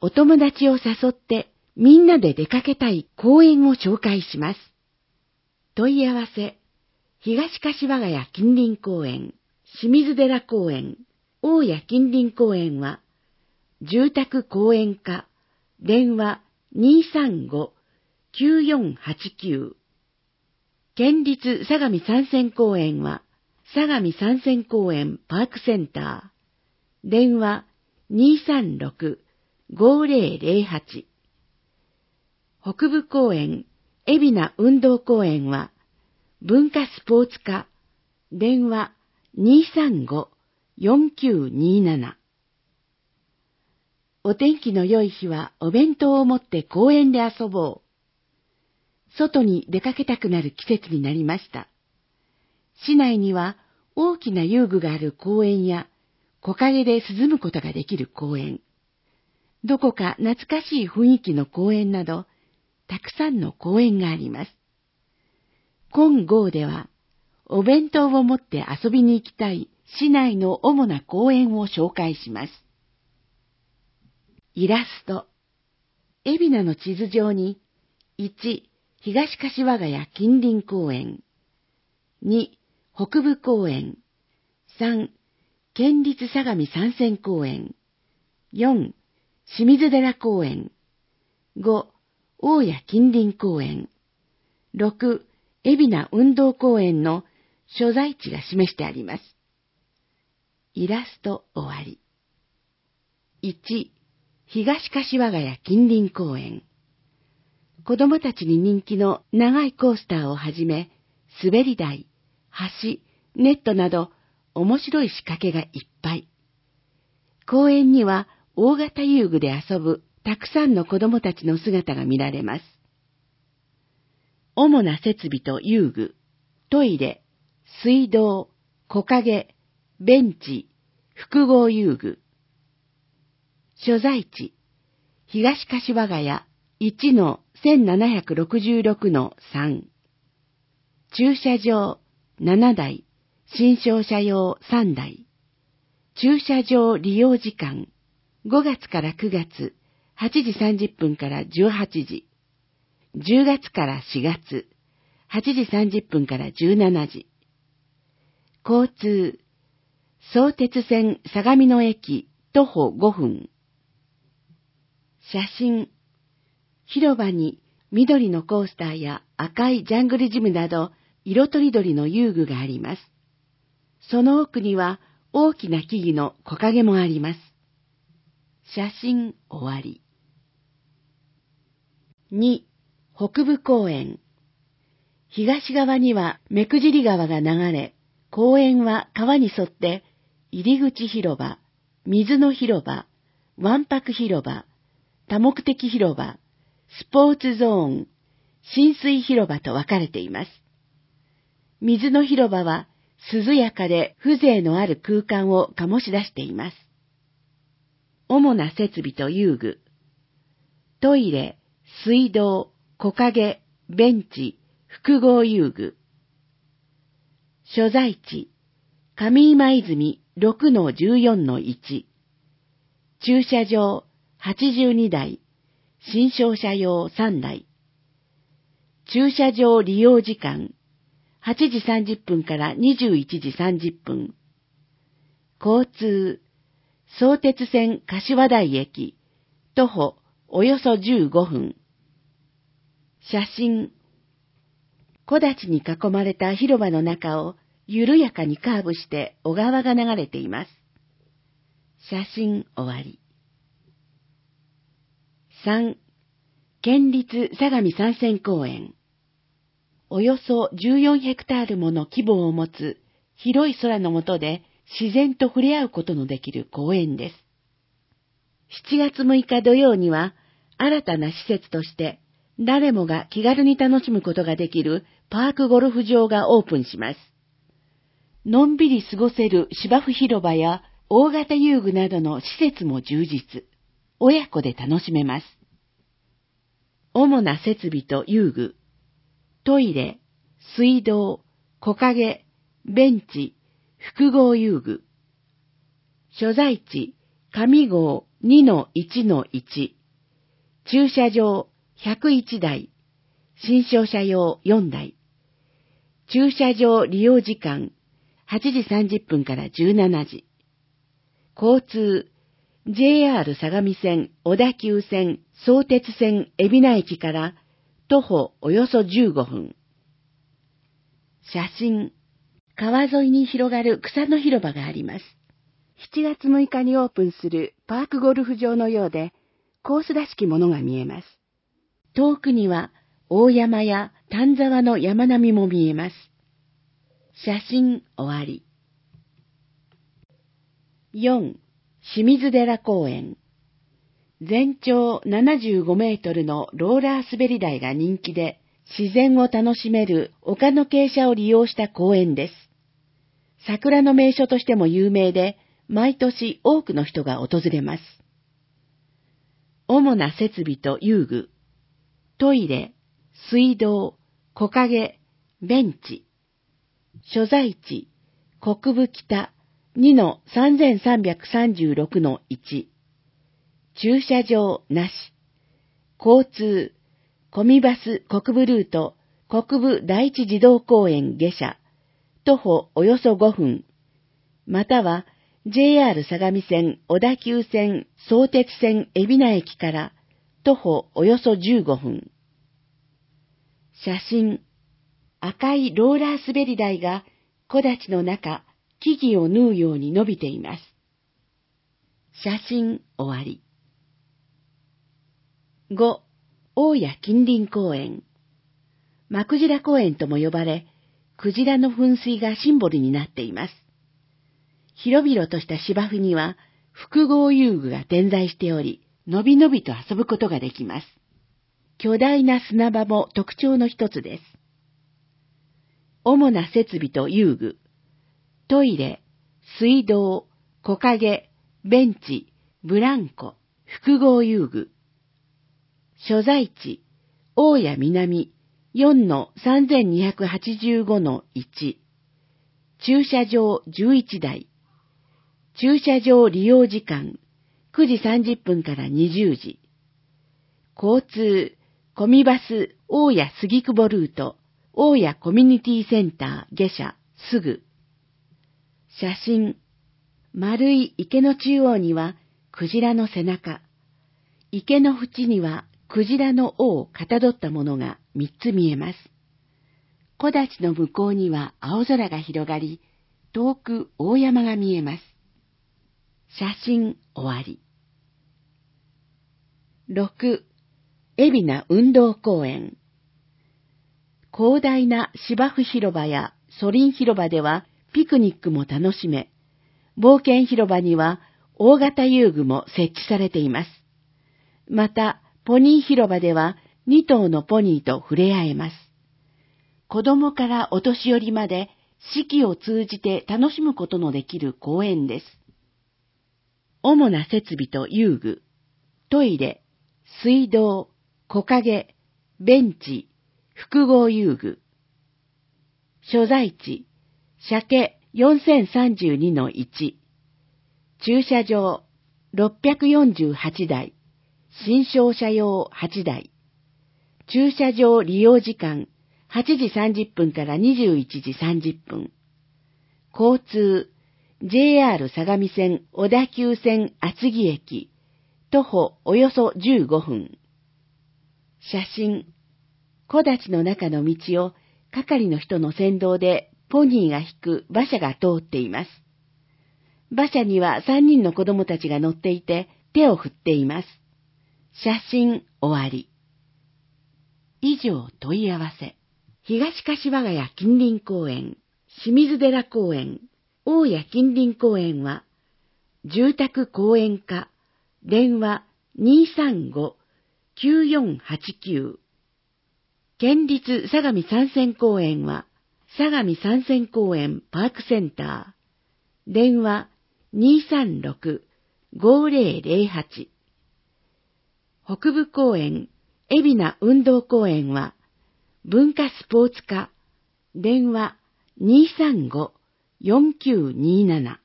お友達を誘ってみんなで出かけたい公園を紹介します。問い合わせ、東柏ヶ谷近隣公園、清水寺公園、大谷近隣公園は、住宅公園課、電話235-9489。県立相模山線公園は、相模山線公園パークセンター、電話236-5008。北部公園、海老名運動公園は、文化スポーツ課、電話235-4927。お天気の良い日はお弁当を持って公園で遊ぼう。外に出かけたくなる季節になりました。市内には大きな遊具がある公園や木陰で涼むことができる公園、どこか懐かしい雰囲気の公園など、たくさんの公園があります。今号では、お弁当を持って遊びに行きたい市内の主な公園を紹介します。イラスト。海老名の地図上に、1、東柏ヶ谷近隣公園。2、北部公園。3、県立相模山線公園。4、清水寺公園。5、大谷近隣公園。6、海老名運動公園の所在地が示してあります。イラスト終わり。1、東柏ヶ谷近隣公園。子供たちに人気の長いコースターをはじめ、滑り台、橋、ネットなど面白い仕掛けがいっぱい。公園には大型遊具で遊ぶたくさんの子供たちの姿が見られます。主な設備と遊具、トイレ、水道、木陰、ベンチ、複合遊具。所在地、東柏ヶ谷 1-1766-3。駐車場7台、新商車用3台。駐車場利用時間、5月から9月、8時30分から18時。10月から4月、8時30分から17時。交通、相鉄線相模野駅徒歩5分。写真、広場に緑のコースターや赤いジャングルジムなど色とりどりの遊具があります。その奥には大きな木々の木陰もあります。写真終わり。2、北部公園。東側には目久尻川が流れ、公園は川に沿って入り口広場、水の広場、わんぱく広場、多目的広場、スポーツゾーン、浸水広場と分かれています。水の広場は涼やかで風情のある空間を醸し出しています。主な設備と遊具、トイレ、水道、木陰、ベンチ、複合遊具。所在地、上今泉 6-14-1。駐車場82台、新商車用3台。駐車場利用時間、8時30分から21時30分。交通、相鉄線柏台駅、徒歩およそ15分。写真、木立に囲まれた広場の中を緩やかにカーブして小川が流れています。写真終わり。3、県立相模山線公園。およそ14ヘクタールもの規模を持つ広い空の下で自然と触れ合うことのできる公園です。7月6日土曜には新たな施設として誰もが気軽に楽しむことができるパークゴルフ場がオープンします。のんびり過ごせる芝生広場や大型遊具などの施設も充実。親子で楽しめます。主な設備と遊具、トイレ、水道、木陰、ベンチ、複合遊具。所在地、上郷 2-1-1、駐車場101台、新商車用4台、駐車場利用時間8時30分から17時、交通、JR 相模線、小田急線、相鉄線、海老名駅から徒歩およそ15分。写真、川沿いに広がる草の広場があります。7月6日にオープンするパークゴルフ場のようで、コースらしきものが見えます。遠くには大山や丹沢の山並みも見えます。写真終わり。4. 清水寺公園。全長75メートルのローラー滑り台が人気で、自然を楽しめる丘の傾斜を利用した公園です。桜の名所としても有名で、毎年多くの人が訪れます。主な設備と遊具、トイレ、水道、木陰、ベンチ、所在地、国分北 2-3336-1、駐車場なし、交通、コミバス国分ルート、国分第一児童公園下車、徒歩およそ5分、または JR 相模線、小田急線、相鉄線、海老名駅から徒歩およそ15分。写真、赤いローラー滑り台が木立の中、木々を縫うように伸びています。写真終わり。5. 大谷近隣公園。マクジラ公園とも呼ばれ、クジラの噴水がシンボルになっています。広々とした芝生には複合遊具が点在しており、のびのびと遊ぶことができます。巨大な砂場も特徴の一つです。主な設備と遊具、トイレ、水道、木陰、ベンチ、ブランコ、複合遊具。所在地、大谷南 4-3285-1、駐車場11台、駐車場利用時間9時30分から20時、交通、コミバス大谷杉久保ルート、大谷コミュニティセンター下車すぐ。写真、丸い池の中央にはクジラの背中、池の縁にはクジラの尾をかたどったものが3つ見えます。木立の向こうには青空が広がり、遠く大山が見えます。写真終わり。6. 海老名運動公園。広大な芝生広場やソリン広場ではピクニックも楽しめ、冒険広場には大型遊具も設置されています。また、ポニー広場では2頭のポニーと触れ合えます。子供からお年寄りまで四季を通じて楽しむことのできる公園です。主な設備と遊具、トイレ、水道、木陰、ベンチ、複合遊具。所在地、鮭 4032-1、駐車場648台、新商車用8台、駐車場利用時間8時30分から21時30分、交通、JR 相模線、小田急線厚木駅、徒歩およそ15分。写真、木立の中の道を係の人の先導でポニーが引く馬車が通っています。馬車には3人の子供たちが乗っていて手を振っています。写真終わり。以上問い合わせ。東柏ヶ谷近隣公園、清水寺公園、大谷近隣公園は、住宅公園課、電話 235-9489。県立相模山線公園は、相模山線公園パークセンター、電話 236-5008。北部公園、海老名運動公園は、文化スポーツ課、電話 235-4927。